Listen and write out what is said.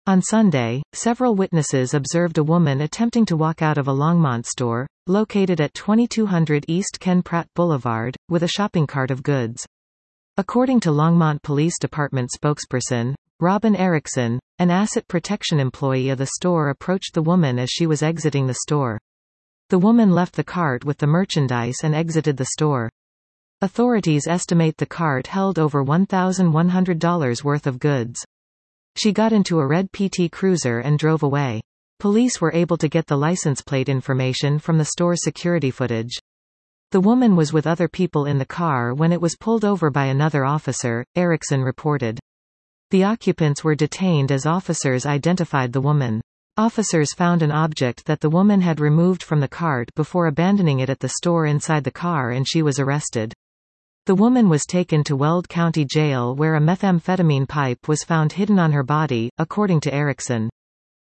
On Sunday, several witnesses observed a woman attempting to walk out of a Longmont store, located at 2200 East Ken Pratt Boulevard, with a shopping cart of goods. According to Longmont Police Department spokesperson, Robin Erickson, an asset protection employee of the store approached the woman as she was exiting the store. The woman left the cart with the merchandise and exited the store. Authorities estimate the cart held over $1,100 worth of goods. She got into a red PT Cruiser and drove away. Police were able to get the license plate information from the store's security footage. The woman was with other people in the car when it was pulled over by another officer, Erickson reported. The occupants were detained as officers identified the woman. Officers found an object that the woman had removed from the cart before abandoning it at the store inside the car, and she was arrested. The woman was taken to Weld County Jail where a methamphetamine pipe was found hidden on her body, according to Erickson.